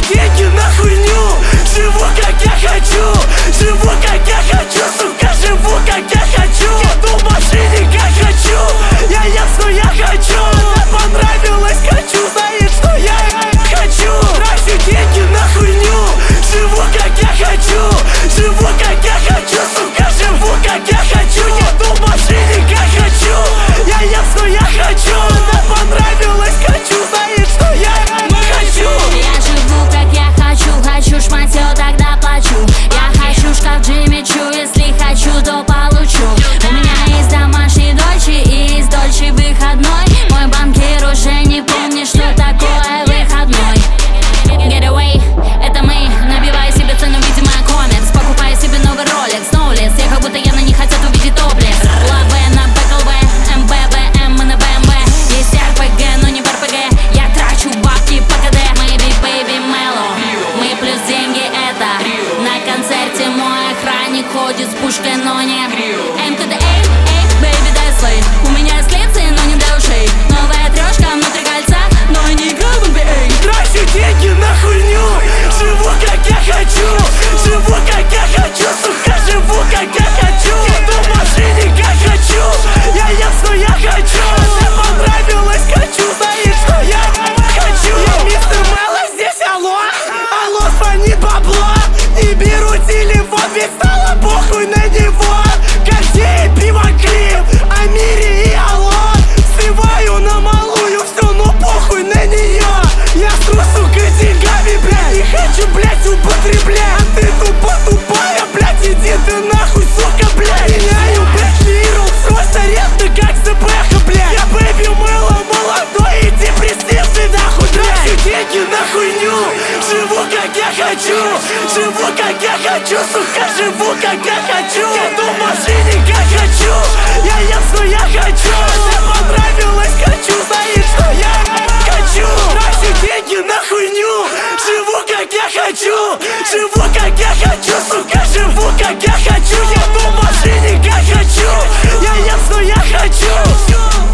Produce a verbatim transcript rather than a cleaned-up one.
деньги на хуйню, живу как я хочу, живу как я хочу, сука, живу как я хочу. Еду в машине как хочу, я ем, что я хочу. Мне понравилось, хочу, знает, что я хочу. Трачу деньги на хуйню, живу как я хочу, живу как я хочу, сука, живу как я хочу. Еду в машине как хочу, я ем, что я хочу. Мне понравилось, хочу, знает, что я хочу. Я живу как я хочу, хочу шматьё, тогда плачу. Я хочу шкаф Джимми Чу, если хочу, то получу. У меня есть домашний дольче и есть дольче выходной. Мой банкир уже не помнит, что такое выходной. Getaway, это мы, набиваю себе цену, видимо, комикс. Покупаю себе новый Rolex, Ноулес. Я как будто явно не хотят увидеть топлес. Лаве на БКЛВ, МБВ, М на БМВ. Есть РПГ, но не в РПГ. Я трачу бабки по КД. Maybe, baby, Mellow. Мы плюс деньги это. На концерте мой охранник ходит с пушкой, но не МТД, эй, эй, baby, дай слей. У меня есть лица, но не для ушей. Новая трешка внутри кольца, но не играю в эн би эй. Трачу деньги на хуйню, живу как я хочу, живу как я хочу, сука, живу как я хочу. Еду в машине как хочу, я ем, что я хочу. Мне понравилось, хочу, знает, что я хочу. Я мистер Мэлло, здесь алло, алло, звонит бабло. Не беру телефон, ведь стало похуй на него. Костей, пиво, клип, о мире и алло. Сливаю на малую все, но похуй на нее. Я стру, сука, деньгами, блядь, не хочу, блядь, употреблять. А ты тупо тупая, блядь, иди ты нахуй, сука, блядь. Меняю, блядь, лиру, срочно рядно, как ЗБХ, блядь. Я бэби Мэлло, молодой и депрессивный, нахуй, блядь. Трачу деньги на хуйню, живу как я хочу, живу как я хочу, сука, живу как я хочу. Еду в машине как хочу, я ем, что я хочу. Мне понравилось, хочу, знает, что я хочу. Трачу деньги на хуйню, живу как я хочу, живу как я хочу, сука, живу как я хочу. Еду в машине как хочу, я ем, что я хочу.